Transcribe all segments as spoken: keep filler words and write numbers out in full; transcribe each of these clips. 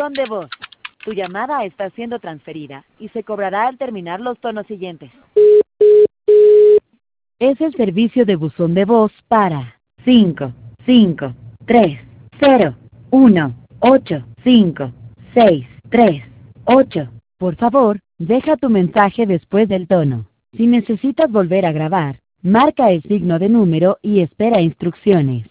Buzón de voz. Tu llamada está siendo transferida y se cobrará al terminar los tonos siguientes. Es el servicio de buzón de voz para cinco, cinco, tres, cero, uno, ocho, cinco, seis, tres, ocho. Por favor, deja tu mensaje después del tono. Si necesitas volver a grabar, marca el signo de número y espera instrucciones.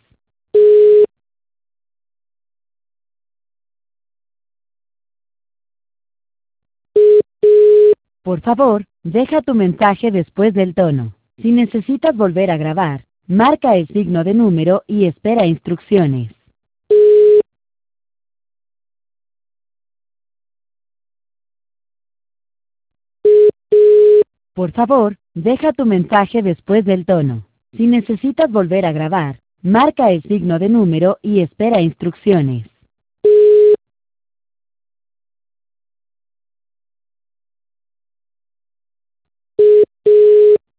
Por favor, deja tu mensaje después del tono. Si necesitas volver a grabar, marca el signo de número y espera instrucciones. Por favor, deja tu mensaje después del tono. Si necesitas volver a grabar, marca el signo de número y espera instrucciones.